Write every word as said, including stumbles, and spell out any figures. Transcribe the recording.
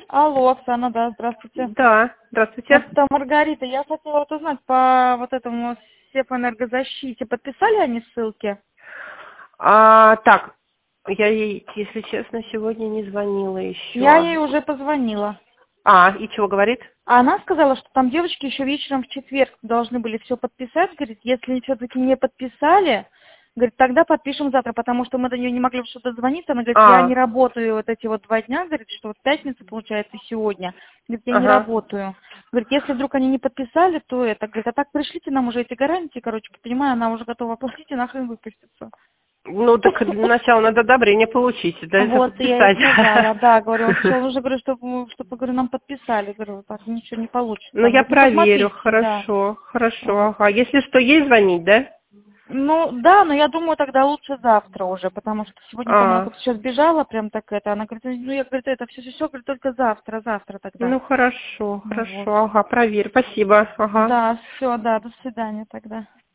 Алло, Оксана, да, здравствуйте. Да, здравствуйте. Это Маргарита. Я хотела вот узнать по вот этому Сепэнергозащите. Подписали они ссылки? А, так, я ей, если честно, сегодня не звонила Я еще. ей уже позвонила. А, и чего говорит? А она сказала, что там девочки еще вечером в четверг должны были все подписать. Говорит, если все-таки не подписали, говорит, тогда подпишем завтра, потому что мы до нее не могли что-то дозвониться. Она говорит, я не А, работаю вот эти вот два дня, говорит, что вот пятница получается и сегодня. Говорит, я не ага. работаю. Говорит, если вдруг они не подписали, то это, говорит, а так пришлите нам уже эти гарантии, короче, понимаю, она уже готова оплатить и нахрен выпуститься. Ну, так сначала надо одобрение получить, да, это Вот, я ей подписать. сказала, да, говорю, все уже, говорю, чтобы, чтобы, говорю, нам подписали, говорю, так ничего не получится. Ну, Она я говорит, ну проверю, посмотрите, да. хорошо, хорошо, Вот. ага. Если что, ей звонить, да? Ну, да, но я думаю, тогда лучше завтра уже, потому что сегодня там она А, только сейчас бежала, прям так это, она говорит, ну, я, говорит, это все, все, все, говорит, только завтра, завтра тогда. ну, хорошо, Ну вот. хорошо, ага, проверь, спасибо, ага. Да, все, да, до свидания тогда.